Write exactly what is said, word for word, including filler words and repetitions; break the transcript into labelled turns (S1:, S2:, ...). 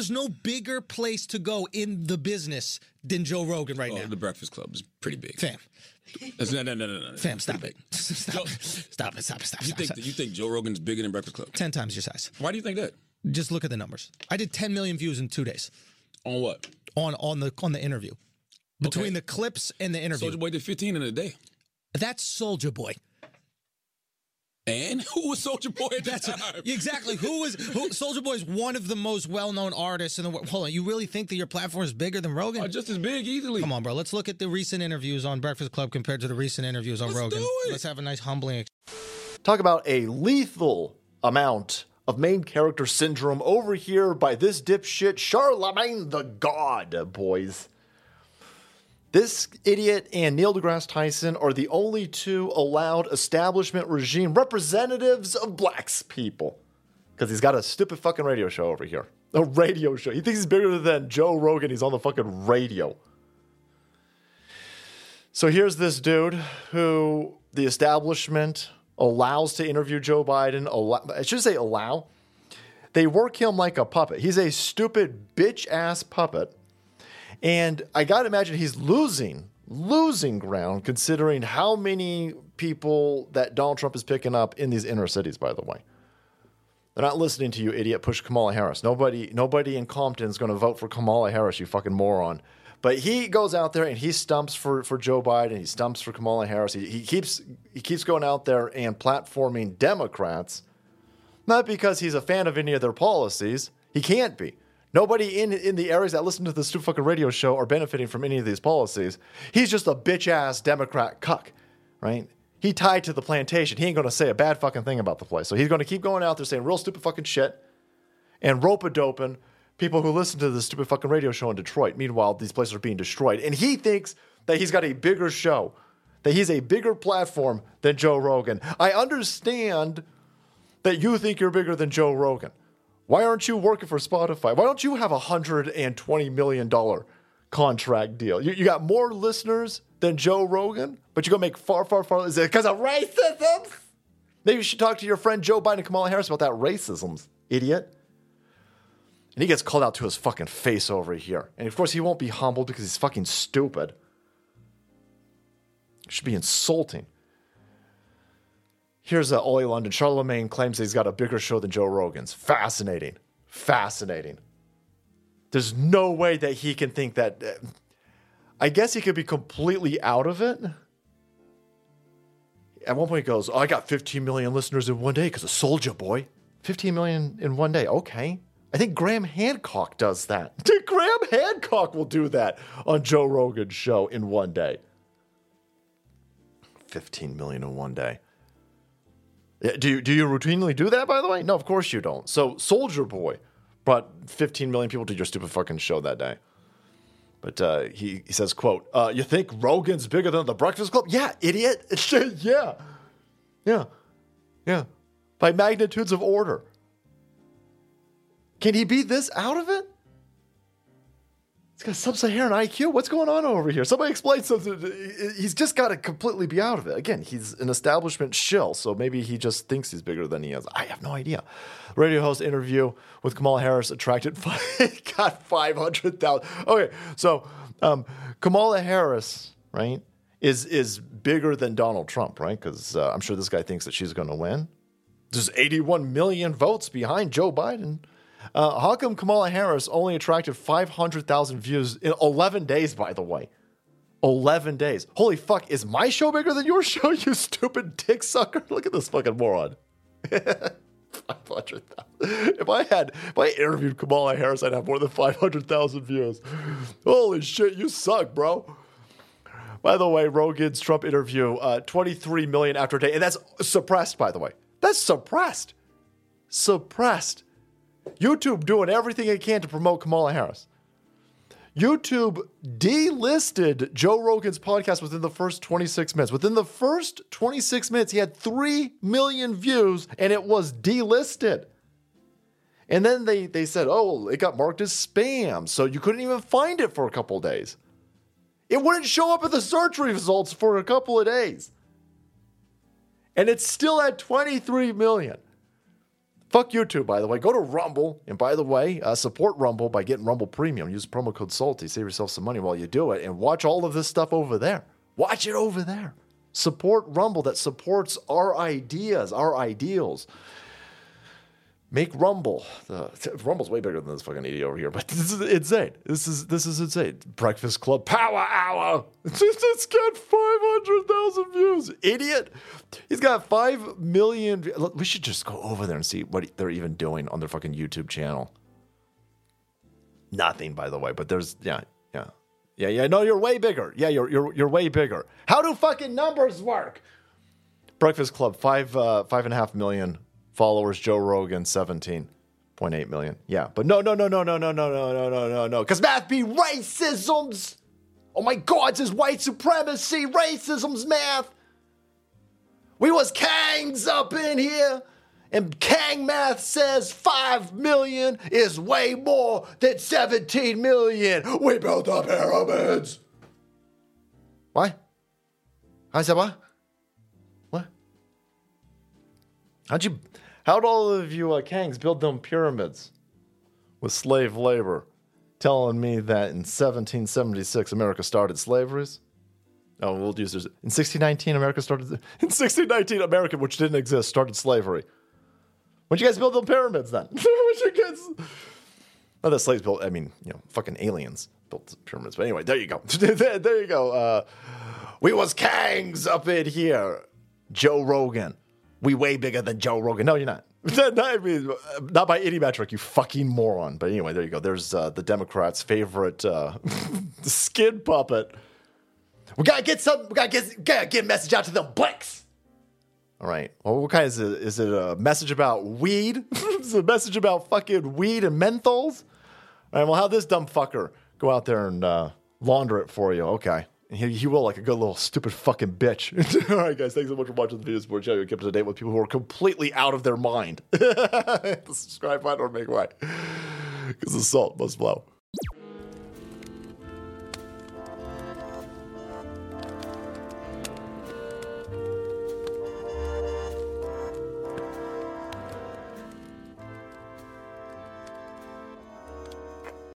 S1: is no bigger place to go in the business than Joe Rogan right
S2: oh,
S1: now.
S2: The Breakfast Club is pretty big.
S1: Fam.
S2: That's, no, no, no, no, no.
S1: Fam, stop it.
S2: Big.
S1: Stop, it. stop it. Stop it. Stop it.
S2: You think,
S1: stop it.
S2: you think Joe Rogan's bigger than Breakfast Club?
S1: Ten times your size.
S2: Why do you think that?
S1: Just look at the numbers. I did ten million views in two days.
S2: On what?
S1: On on the on the interview. Between
S2: Okay.
S1: the clips and the interview.
S2: Soulja Boy did fifteen in a day.
S1: That's Soulja Boy.
S2: And who was Soulja Boy at that
S1: That's
S2: time?
S1: exactly who was who. Soulja Boy is one of the most well-known artists in the world. Hold on, you really think that your platform is bigger than Rogan?
S2: Oh, just as big, easily.
S1: Come on, bro. Let's look at the recent interviews on Breakfast Club compared to the recent interviews on
S2: Let's
S1: Rogan.
S2: do it.
S1: Let's have a nice humbling. Ex-
S3: Talk about a lethal amount of main character syndrome over here by this dipshit Charlemagne the God, boys. This idiot and Neil deGrasse Tyson are the only two allowed establishment regime representatives of black people. Because he's got a stupid fucking radio show over here. A radio show. He thinks he's bigger than Joe Rogan. He's on the fucking radio. So here's this dude who the establishment allows to interview Joe Biden. Allow, I should say allow. They work him like a puppet. He's a stupid bitch-ass puppet. And I got to imagine he's losing, losing ground considering how many people that Donald Trump is picking up in these inner cities, by the way. They're not listening to you, idiot. Push Kamala Harris. Nobody, nobody in Compton is going to vote for Kamala Harris, you fucking moron. But he goes out there and he stumps for, for Joe Biden. He stumps for Kamala Harris. He, he keeps he keeps going out there and platforming Democrats, not because he's a fan of any of their policies. He can't be. Nobody in, in the areas that listen to this stupid fucking radio show are benefiting from any of these policies. He's just a bitch-ass Democrat cuck, right? He tied to the plantation. He ain't going to say a bad fucking thing about the place. So he's going to keep going out there saying real stupid fucking shit and rope-a-doping people who listen to this stupid fucking radio show in Detroit. Meanwhile, these places are being destroyed. And he thinks that he's got a bigger show, that he's a bigger platform than Joe Rogan. I understand that you think you're bigger than Joe Rogan. Why aren't you working for Spotify? Why don't you have a one hundred twenty million dollars contract deal? You, you got more listeners than Joe Rogan, but you're going to make far, far, far. Is it because of racism? Maybe you should talk to your friend Joe Biden and Kamala Harris about that racism, idiot. And he gets called out to his fucking face over here. And of course, he won't be humbled because he's fucking stupid. It should be insulting. Here's uh, Ollie London. Charlemagne claims that he's got a bigger show than Joe Rogan's. Fascinating. Fascinating. There's no way that he can think that. Uh, I guess he could be completely out of it. At one point he goes, oh, I got fifteen million listeners in one day because of Soulja Boy. fifteen million in one day. Okay. I think Graham Hancock does that. Graham Hancock will do that on Joe Rogan's show in one day. fifteen million in one day. Do you, do you routinely do that, by the way? No, of course you don't. So Soulja Boy brought fifteen million people to your stupid fucking show that day. But uh, he, he says, quote, uh, you think Rogan's bigger than The Breakfast Club? Yeah, idiot. yeah. Yeah. Yeah. By magnitudes of order. Can he be this out of it? He's got sub-Saharan I Q. What's going on over here? Somebody explain something. He's just got to completely be out of it. Again, he's an establishment shill, so maybe he just thinks he's bigger than he is. I have no idea. Radio host interview with Kamala Harris attracted five, got five hundred thousand. Okay, so um, Kamala Harris, right, is is bigger than Donald Trump, right? Because uh, I'm sure this guy thinks that she's going to win. There's eighty-one million votes behind Joe Biden. Uh, how come Kamala Harris only attracted five hundred thousand views in eleven days, by the way? eleven days. Holy fuck, is my show bigger than your show, you stupid dick sucker? Look at this fucking moron. five hundred thousand. If I had, if I interviewed Kamala Harris, I'd have more than five hundred thousand views. Holy shit, you suck, bro. By the way, Rogan's Trump interview, uh, twenty-three million after a day. And that's suppressed, by the way. That's suppressed. Suppressed. YouTube doing everything it can to promote Kamala Harris. YouTube delisted Joe Rogan's podcast within the first twenty-six minutes. Within the first twenty-six minutes, he had three million views and it was delisted. And then they, they said, oh, it got marked as spam, so you couldn't even find it for a couple of days. It wouldn't show up in the search results for a couple of days. And it's still at twenty-three million. Fuck YouTube, by the way. Go to Rumble. And by the way, uh, support Rumble by getting Rumble Premium. Use promo code SALTY. Save yourself some money while you do it. And watch all of this stuff over there. Watch it over there. Support Rumble that supports our ideas, our ideals. Make Rumble. Uh, Rumble's way bigger than this fucking idiot over here, but this is insane. This is this is insane. Breakfast Club Power Hour. It's got five hundred thousand views. Idiot. He's got five million. We should just go over there and see what they're even doing on their fucking YouTube channel. Nothing, by the way, but there's, yeah, yeah. Yeah, yeah, no, you're way bigger. Yeah, you're you're you're way bigger. How do fucking numbers work? Breakfast Club, five uh, five and a half million followers. Joe Rogan, seventeen point eight million. Yeah, but no, no, no, no, no, no, no, no, no, no, no, no. Because math be racisms. Oh my God, it's white supremacy, racism's math. We was Kangs up in here. And Kang math says five million is way more than seventeen million. We built the pyramids. What? I said what? What? How'd you, how'd all of you uh, Kangs build them pyramids with slave labor? Telling me that in seventeen seventy-six, America started slaveries? Oh, we'll use this. In sixteen nineteen, America started, in sixteen nineteen, America, which didn't exist, started slavery. When'd you guys build the pyramids then? When'd you guys... Oh, the slaves built, I mean, you know, fucking aliens built the pyramids. But anyway, there you go. there, there you go. Uh, we was Kangs up in here. Joe Rogan. We way bigger than Joe Rogan. No, you're not. not, I mean, not by any metric, you fucking moron. But anyway, there you go. There's uh, the Democrats' favorite uh, skin puppet. We gotta get some, we gotta get, gotta get a message out to them blacks. All right. Well, what kind is it? Is it a message about weed? Is it a message about fucking weed and menthols? All right. Well, how this dumb fucker go out there and uh, launder it for you? Okay. He, he will, like a good little stupid fucking bitch. All right, guys. Thanks so much for watching the video support channel. You kept up to date with people who are completely out of their mind. Hit the subscribe button or make way, because the salt must flow.